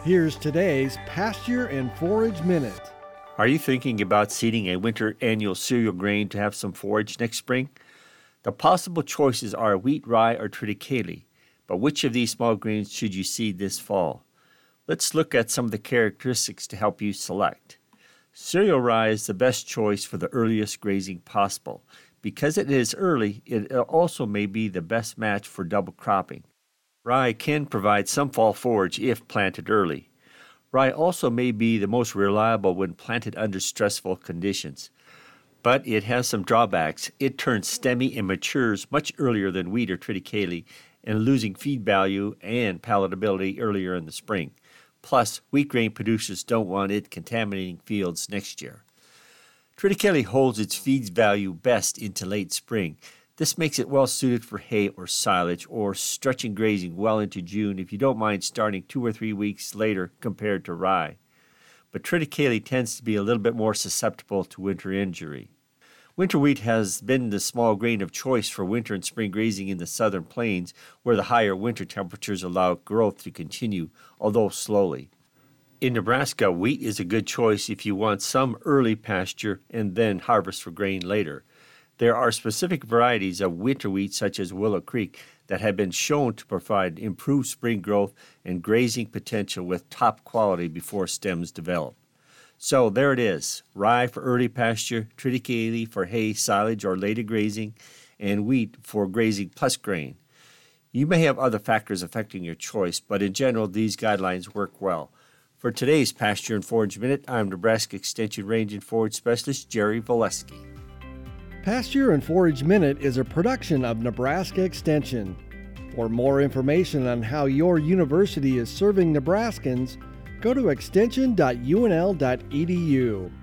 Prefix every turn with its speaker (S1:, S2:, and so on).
S1: Here's today's Pasture and Forage Minute.
S2: Are you thinking about seeding a winter annual cereal grain to have some forage next spring? The possible choices are wheat, rye, or triticale, but which of these small grains should you seed this fall? Let's look at some of the characteristics to help you select. Cereal rye is the best choice for the earliest grazing possible. Because it is early, it also may be the best match for double cropping. Rye can provide some fall forage if planted early. Rye also may be the most reliable when planted under stressful conditions. But it has some drawbacks. It turns stemmy and matures much earlier than wheat or triticale, and losing feed value and palatability earlier in the spring. Plus, wheat grain producers don't want it contaminating fields next year. Triticale holds its feed value best into late spring. This makes it well suited for hay or silage or stretching grazing well into June if you don't mind starting 2 or 3 weeks later compared to rye. But triticale tends to be a little bit more susceptible to winter injury. Winter wheat has been the small grain of choice for winter and spring grazing in the southern plains, where the higher winter temperatures allow growth to continue, although slowly. In Nebraska, wheat is a good choice if you want some early pasture and then harvest for grain later. There are specific varieties of winter wheat, such as Willow Creek, that have been shown to provide improved spring growth and grazing potential with top quality before stems develop. So there it is, rye for early pasture, triticale for hay, silage, or later grazing, and wheat for grazing plus grain. You may have other factors affecting your choice, but in general, these guidelines work well. For today's Pasture and Forage Minute, I'm Nebraska Extension Range and Forage Specialist Jerry Voleski.
S1: Pasture and Forage Minute is a production of Nebraska Extension. For more information on how your university is serving Nebraskans, go to extension.unl.edu.